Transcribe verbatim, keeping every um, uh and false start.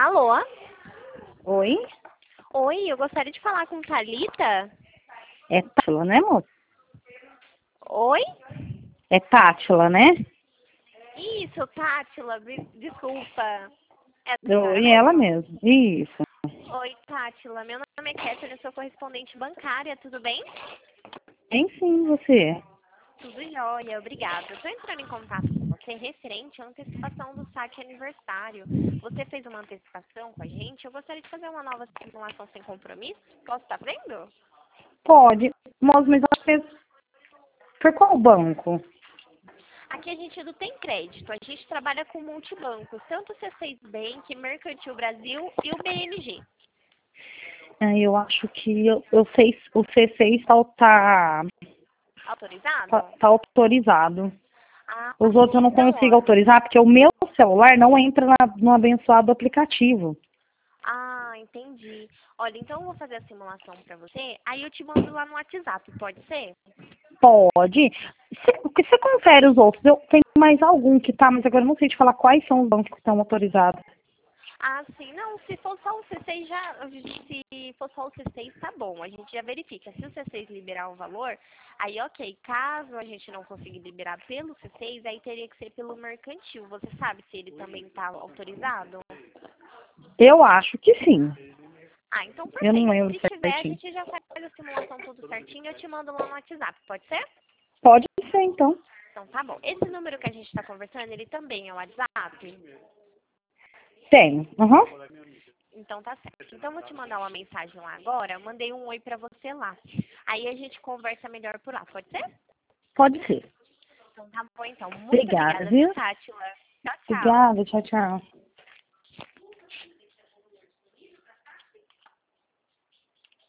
Alô? Oi? Oi, eu gostaria de falar com Thalita. É Tátila, né, moça? Oi? É Tátila, né? Isso, Tátila, de- desculpa. É a senhora Oi, ela mesmo? mesmo. Isso. Oi, Tátila, meu nome é Kéfera, eu sou correspondente bancária, tudo bem? Tem sim, você. Tudo jóia, obrigada. Estou entrando em contato com você referente à antecipação do saque aniversário. Você fez uma antecipação com a gente, eu gostaria de fazer uma nova simulação sem compromisso. Posso estar vendo? Pode. Moça, mas ela fez... Por qual banco? Aqui a gente não tem crédito, a gente trabalha com multibancos, tanto o C seis Bank, Mercantil Brasil e o B M G. Ah, eu acho que eu, eu sei, o C seis tá, tá, Autorizado? tá, tá autorizado. Ah, Os outros eu não então, consigo ó. autorizar porque o meu celular não entra na, no abençoado aplicativo. Ah, entendi. Olha, então eu vou fazer a simulação pra você, aí eu te mando lá no WhatsApp, pode ser? Pode. Se, porque você confere os outros. Eu tenho mais algum que tá, mas agora eu não sei te falar quais são os bancos que estão autorizados. Ah, sim. Não, se for só o C seis já, se for só o C seis tá bom, a gente já verifica. Se o C seis liberar um valor, aí ok. Caso a gente não consiga liberar pelo C seis, aí teria que ser pelo mercantil. Você sabe se ele também tá autorizado? Eu acho que sim. Ah, então Eu não perfeito. lembro Se tiver, a certinho. gente já faz a simulação tudo certinho, eu te mando lá no WhatsApp, pode ser? Pode ser, então. Então tá bom. Esse número que a gente tá conversando, ele também é o WhatsApp? Tenho. Uhum. Então tá certo. Então eu vou te mandar uma mensagem lá agora. Eu mandei um oi pra você lá. Aí a gente conversa melhor por lá, pode ser? Pode ser. Então tá bom então. Muito Obrigada, obrigada, viu, viu? Tátila? Tchau, tchau. Obrigada. Tchau, tchau.